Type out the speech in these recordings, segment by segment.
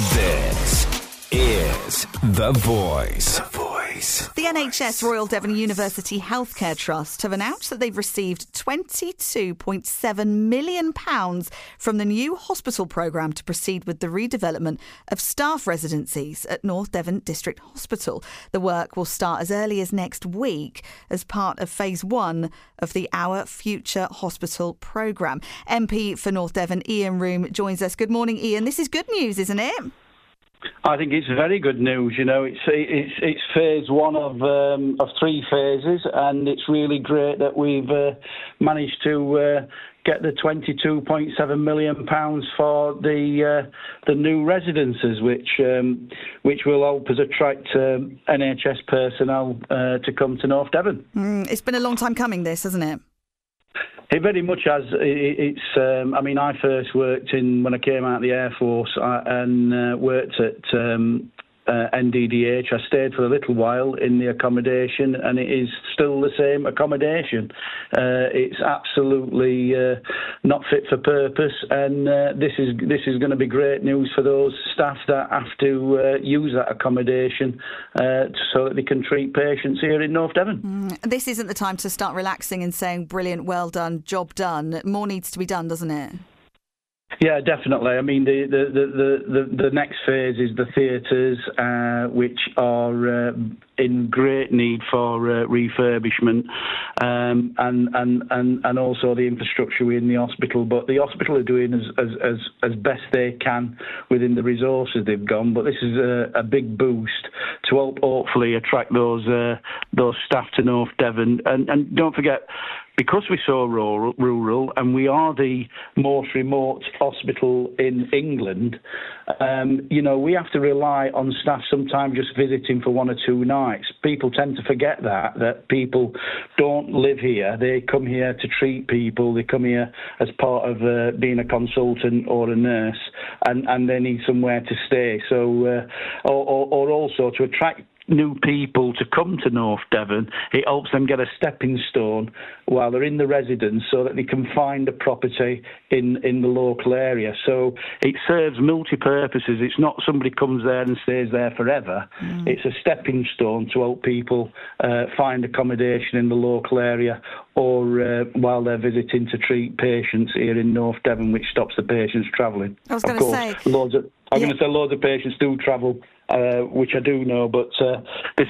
This is The Voice. The Voice. The NHS Royal Devon University Healthcare Trust have announced that they've received £22.7 million from the new hospital programme to proceed with the redevelopment of staff residencies at North Devon District Hospital. The work will start as early as next week as part of phase 1 of the Our Future Hospital programme. MP for North Devon, Ian Room, joins us. Good morning, Ian. This is good news, isn't it? I think it's very good news. You know, it's phase 1 of 3 phases, and it's really great that we've managed to get the £22.7 million for the new residences, which will help us attract NHS personnel to come to North Devon. It's been a long time coming, this, hasn't it? It very much has. I mean, I first worked when I came out of the Air Force and worked at NDDH. I stayed for a little while in the accommodation, and it is still the same accommodation. It's absolutely not fit for purpose, and this is going to be great news for those staff that have to use that accommodation so that they can treat patients here in North Devon. This isn't the time to start relaxing and saying, brilliant, well done, job done. More needs to be done, doesn't it? Yeah, definitely. I mean, the next phase is the theatres, which are in great need for refurbishment, and also the infrastructure within the hospital. But the hospital are doing as best they can within the resources they've got. But this is a big boost to help hopefully attract those staff to North Devon. And don't forget, because we're so rural and we are the most remote hospital in England, we have to rely on staff sometimes just visiting for 1 or 2 nights. People tend to forget that people don't live here. They come here to treat people. They come here as part of being a consultant or a nurse, and they need somewhere to stay. So, or also to attract new people to come to North Devon, it helps them get a stepping stone while they're in the residence so that they can find a property in the local area. So it serves multi-purposes. It's not somebody comes there and stays there forever. It's a stepping stone to help people find accommodation in the local area or while they're visiting to treat patients here in North Devon, which stops the patients travelling. I was going to say... loads of patients do travel, which I do know, but this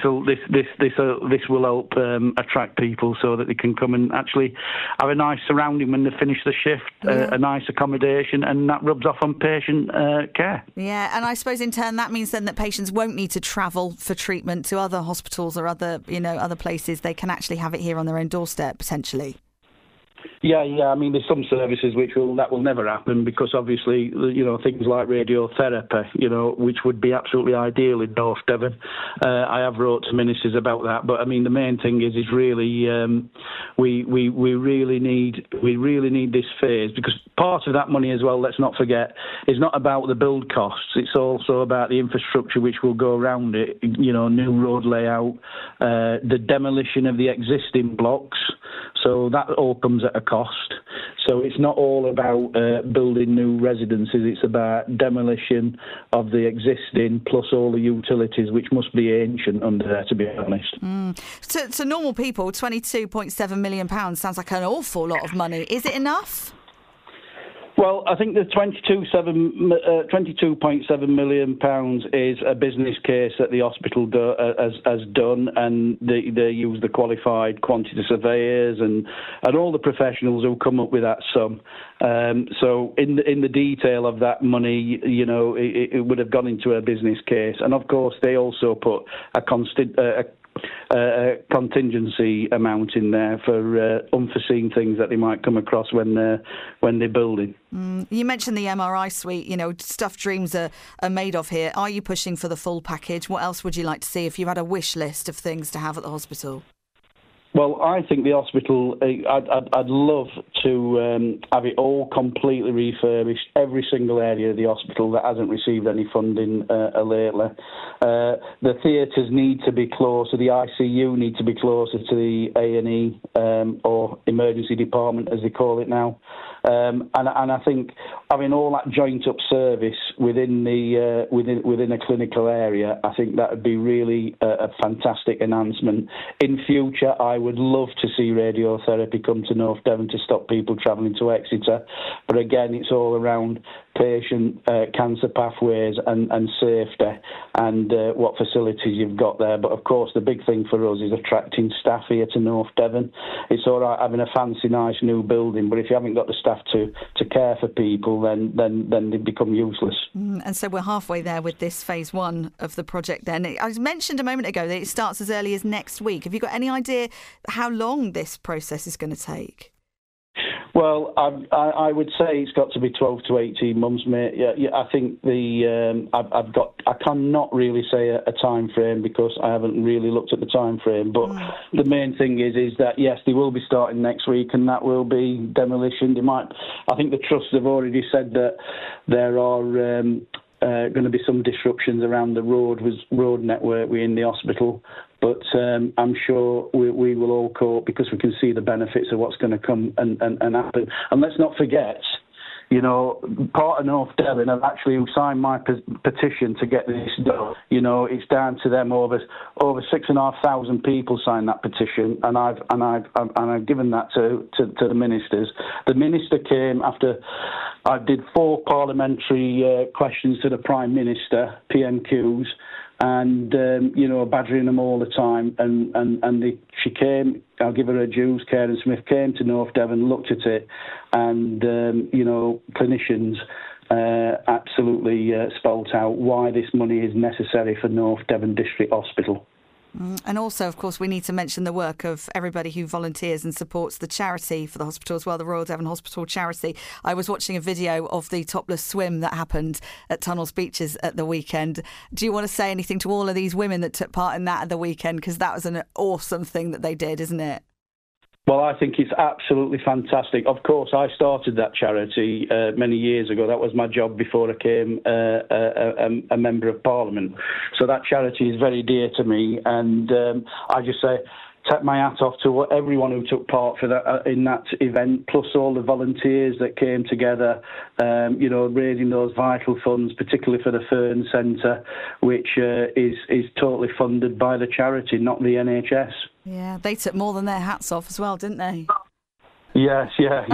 will help attract people so that they can come and actually have a nice surrounding when they finish the shift, a nice accommodation, and that rubs off on patient care. Yeah, and I suppose in turn that means then that patients won't need to travel for treatment to other hospitals or other places. They can actually have it here on their own doorstep potentially. Yeah. I mean, there's some services that will never happen because obviously, things like radiotherapy, which would be absolutely ideal in North Devon. I have wrote to ministers about that, but I mean, the main thing is really we really need this phase, because part of that money as well, let's not forget, is not about the build costs. It's also about the infrastructure which will go around it. New road layout, the demolition of the existing blocks. So that all comes at a cost. So it's not all about building new residences. It's about demolition of the existing plus all the utilities, which must be ancient under there, to be honest. To normal people, £22.7 million sounds like an awful lot of money. Is it enough? Well, I think the £22.7 million is a business case that the hospital has done, and they use the qualified quantity surveyors and all the professionals who come up with that sum. So in the detail of that money, it would have gone into a business case, and of course they also put a contingency amount in there for unforeseen things that they might come across when they're building. You mentioned the MRI suite, stuff dreams are made of here. Are you pushing for the full package? What else would you like to see if you had a wish list of things to have at the hospital? Well, I think the hospital, I'd love to have it all completely refurbished, every single area of the hospital that hasn't received any funding lately. The theatres need to be closer, the ICU need to be closer to the A&E or emergency department, as they call it now. And I think having all that joint up service within a clinical area, I think that would be really a fantastic enhancement. In future, I would love to see radiotherapy come to North Devon to stop people travelling to Exeter. But again, it's all around patient cancer pathways and safety and what facilities you've got there. But of course, the big thing for us is attracting staff here to North Devon. It's all right having a fancy, nice new building, but if you haven't got the staff to care for people, then they become useless. And so we're halfway there with this phase 1 of the project then. I mentioned a moment ago that it starts as early as next week. Have you got any idea how long this process is going to take? Well, I would say it's got to be 12 to 18 months, mate. Yeah, I think I cannot really say a time frame because I haven't really looked at the time frame. But the main thing is that yes, they will be starting next week, and that will be demolition. I think the trusts have already said that there are going to be some disruptions around the road network within the hospital. But I'm sure we will all cope because we can see the benefits of what's going to come and happen. And let's not forget, part of North Devon have actually signed my petition to get this done. It's down to them. Over 6,500 people signed that petition, and I've given that to the ministers. The minister came after I did 4 parliamentary questions to the Prime Minister, PMQs. And badgering them all the time, and she came. I'll give her her dues. Karen Smith came to North Devon, looked at it, and clinicians absolutely spelt out why this money is necessary for North Devon District Hospital. And also, of course, we need to mention the work of everybody who volunteers and supports the charity for the hospital as well, the Royal Devon Hospital Charity. I was watching a video of the topless swim that happened at Tunnels Beaches at the weekend. Do you want to say anything to all of these women that took part in that at the weekend? Because that was an awesome thing that they did, isn't it? Well, I think it's absolutely fantastic. Of course, I started that charity many years ago. That was my job before I became a Member of Parliament. So that charity is very dear to me. And I just say, take my hat off to everyone who took part in that event, plus all the volunteers that came together, raising those vital funds, particularly for the Fern Centre, which is totally funded by the charity, not the NHS. Yeah, they took more than their hats off as well, didn't they? Yes, yeah.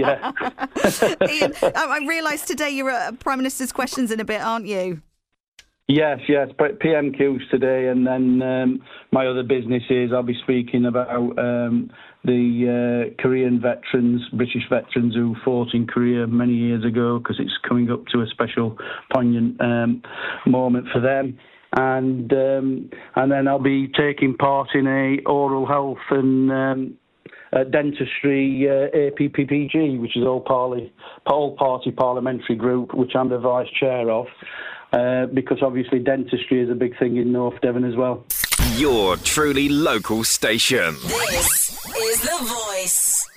Ian, I realise today you're at Prime Minister's Questions in a bit, aren't you? Yes, but PMQs today, and then my other business is I'll be speaking about the Korean veterans, British veterans who fought in Korea many years ago, because it's coming up to a special poignant moment for them. And then I'll be taking part in a oral health and dentistry APPPG, which is all party parliamentary group, which I'm the vice chair of. Because obviously dentistry is a big thing in North Devon as well. Your truly local station. This is The Voice.